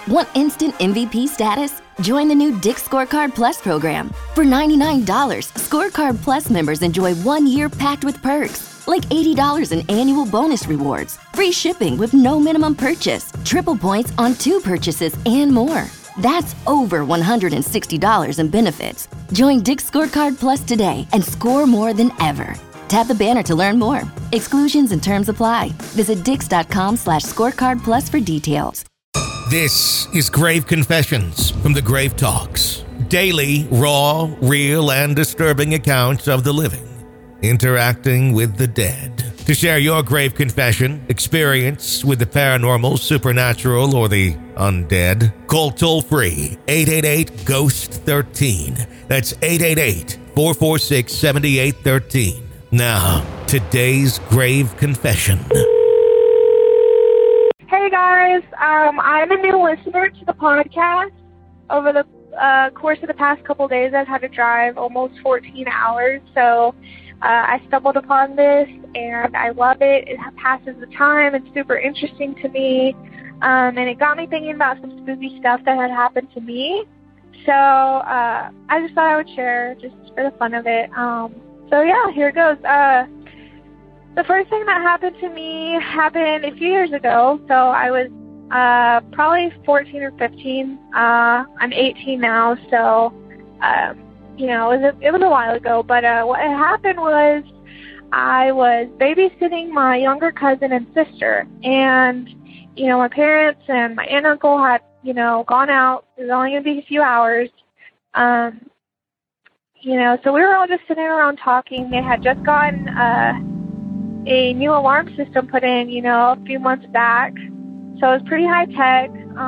Want instant MVP status? Join the new Dick's Scorecard Plus program. For $99, Scorecard Plus members enjoy 1 year packed with perks, like $80 in annual bonus rewards, free shipping with no minimum purchase, triple points on 2 purchases, and more. That's over $160 in benefits. Join Dick's Scorecard Plus today and score more than ever. Tap the banner to learn more. Exclusions and terms apply. Visit dix.com/scorecard plus for details. This is Grave Confessions from the Grave Talks. Daily, raw, real, and disturbing accounts of the living interacting with the dead. To share your grave confession, experience with the paranormal, supernatural, or the undead, call toll-free 888-GHOST-13. That's 888-446-7813. Now, today's grave confession. Hey guys, I'm a new listener to the podcast. Over the course of the past couple days, I've had to drive almost 14 hours, so I stumbled upon this, and I love it. It passes the time. It's super interesting to me, and it got me thinking about some spooky stuff that had happened to me. So I just thought I would share just for the fun of it. So yeah, here it goes. The first thing that happened to me happened a few years ago. So I was probably 14 or 15. I'm 18 now, so it was a while ago. But what had happened was I was babysitting my younger cousin and sister, and my parents and my aunt and uncle had gone out. It was only going to be a few hours. So we were all just sitting around talking. They had just gotten a new alarm system put in, a few months back. So it was pretty high tech.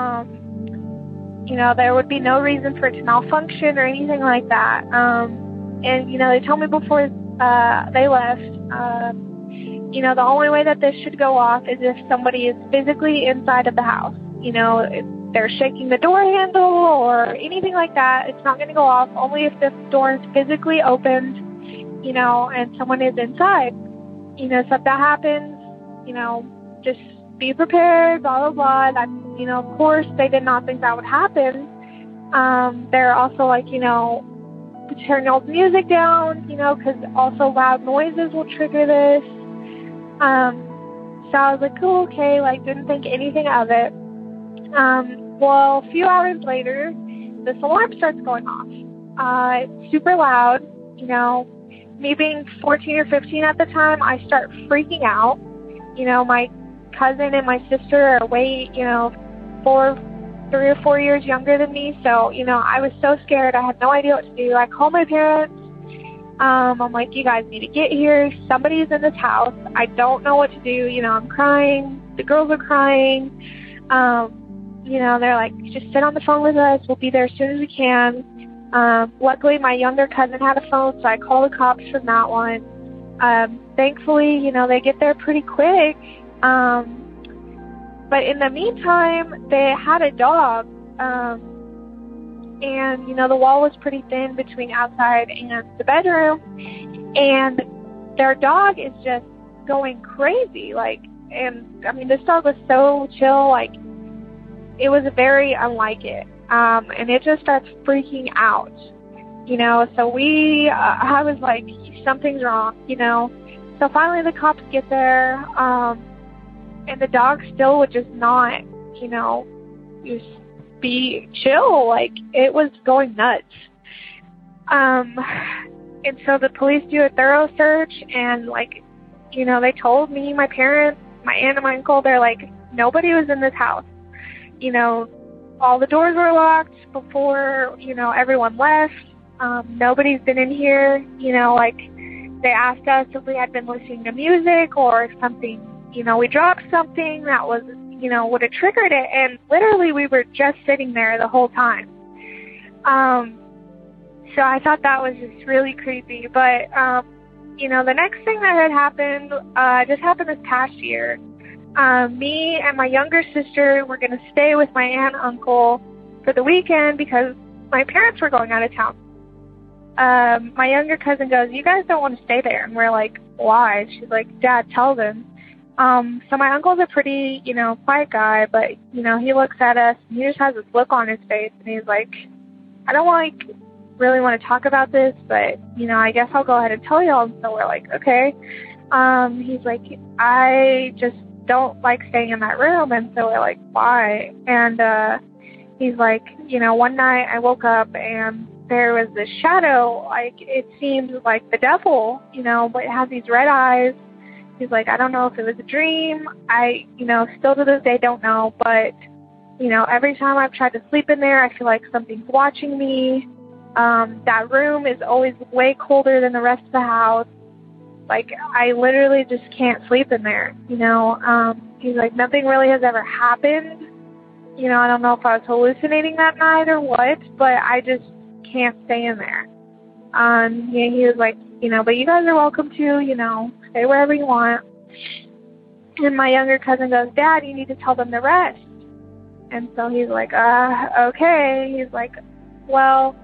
There would be no reason for it to malfunction or anything like that. And they told me before they left, the only way that this should go off is if somebody is physically inside of the house. If they're shaking the door handle or anything like that, it's not going to go off. Only if the door is physically opened, and someone is inside. So if that happens, just be prepared, blah, blah, blah. That, of course, they did not think that would happen. They're also like, turn all the music down, because also loud noises will trigger this. So I was like, cool, okay, didn't think anything of it. Well, a few hours later, this alarm starts going off. It's super loud, Me being 14 or 15 at the time, I start freaking out. My cousin and my sister are way, 3 or 4 years younger than me. So, I was so scared. I had no idea what to do. I called my parents. I'm like, you guys need to get here. Somebody's in this house. I don't know what to do. I'm crying. The girls are crying. They're like, just sit on the phone with us. We'll be there as soon as we can. Luckily, my younger cousin had a phone, so I called the cops from that one. Thankfully, they get there pretty quick. But in the meantime, they had a dog. And, the wall was pretty thin between outside and the bedroom. And their dog is just going crazy. This dog was so chill, it was very unlike it. And it just starts freaking out, so I was like, something's wrong, So finally the cops get there, and the dog still would just not, just be chill. It was going nuts. And so the police do a thorough search, and they told me, my parents, my aunt and my uncle, they're like, nobody was in this house. All the doors were locked before, everyone left. Nobody's been in here. They asked us if we had been listening to music or if something, we dropped something that was, would have triggered it. And literally we were just sitting there the whole time. So I thought that was just really creepy. But, the next thing that had happened, just happened this past year. Me and my younger sister were going to stay with my aunt and uncle for the weekend because my parents were going out of town. My younger cousin goes, you guys don't want to stay there. And we're like, why? She's like, Dad, tell them. So my uncle's a pretty, quiet guy, but, he looks at us and he just has this look on his face and he's like, I don't really want to talk about this, but, I guess I'll go ahead and tell y'all. And so we're like, okay. He's like, I just don't like staying in that room. And so we're like, why? And, he's like, one night I woke up and there was this shadow, like it seemed like the devil, but it had these red eyes. He's like, I don't know if it was a dream. I, still to this day don't know, but, every time I've tried to sleep in there, I feel like something's watching me. That room is always way colder than the rest of the house. Like, I literally just can't sleep in there, He's like, nothing really has ever happened. I don't know if I was hallucinating that night or what, but I just can't stay in there. He was like, but you guys are welcome to, stay wherever you want. And my younger cousin goes, Dad, you need to tell them the rest. And so he's like, okay. He's like, well,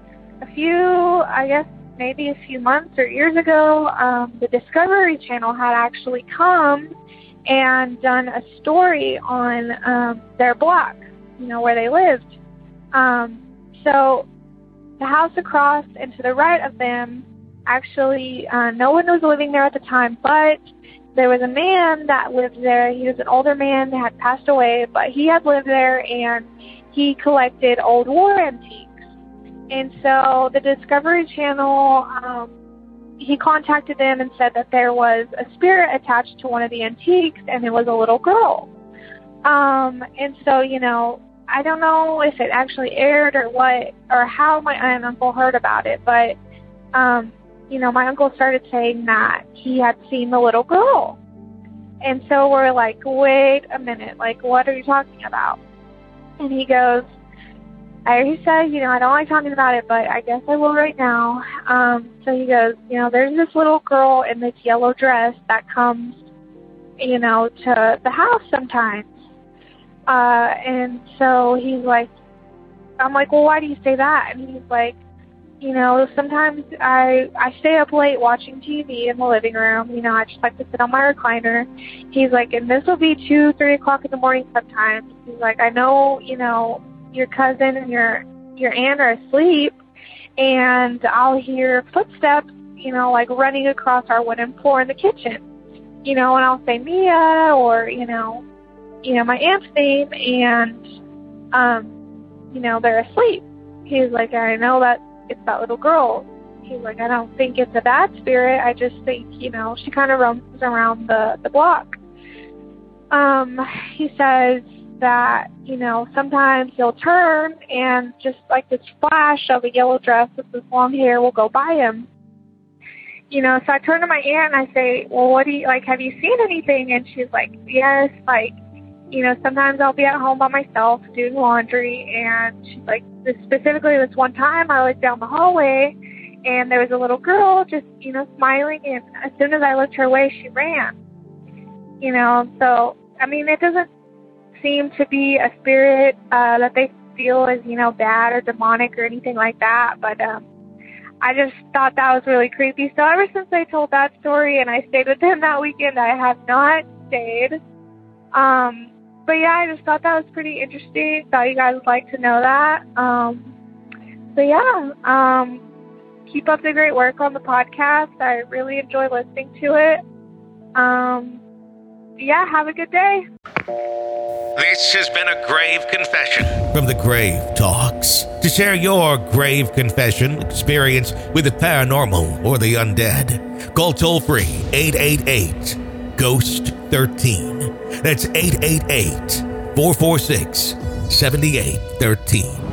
maybe a few months or years ago, the Discovery Channel had actually come and done a story on their block, where they lived. So the house across and to the right of them, actually, no one was living there at the time, but there was a man that lived there. He was an older man that had passed away, but he had lived there and he collected old war antiques. And so the Discovery Channel, he contacted them and said that there was a spirit attached to one of the antiques and it was a little girl. And so, I don't know if it actually aired or what, or how my aunt and uncle heard about it, but, my uncle started saying that he had seen the little girl. And so we're like, wait a minute, like, what are you talking about? And he goes, I already said, I don't like talking about it, but I guess I will right now. So he goes, there's this little girl in this yellow dress that comes, to the house sometimes. And so he's like, I'm like, well, why do you say that? And he's like, sometimes I stay up late watching TV in the living room. I just like to sit on my recliner. He's like, and this will be 2, 3 o'clock in the morning sometimes. He's like, I know, your cousin and your aunt are asleep, and I'll hear footsteps, like running across our wooden floor in the kitchen. And I'll say Mia or, my aunt's name, and, they're asleep. He's like, I know that it's that little girl. He's like, I don't think it's a bad spirit. I just think, she kind of roams around the block. He says that, sometimes he'll turn and just like this flash of a yellow dress with this long hair will go by him. So I turn to my aunt and I say, well, what do you, have you seen anything? And she's like, yes, sometimes I'll be at home by myself doing laundry, and she's like, specifically this one time I was down the hallway and there was a little girl just, smiling, and as soon as I looked her way, she ran. So, it doesn't seem to be a spirit that they feel is, bad or demonic or anything like that, but I just thought that was really creepy. So ever since they told that story and I stayed with them that weekend, I have not stayed. But yeah, I just thought that was pretty interesting. Thought you guys would like to know that. Keep up the great work on the podcast. I really enjoy listening to it. Have a good day. This has been a grave confession from the Grave Talks. To share your grave confession experience with the paranormal or the undead, call toll-free 888-GHOST-13. That's 888-446-7813.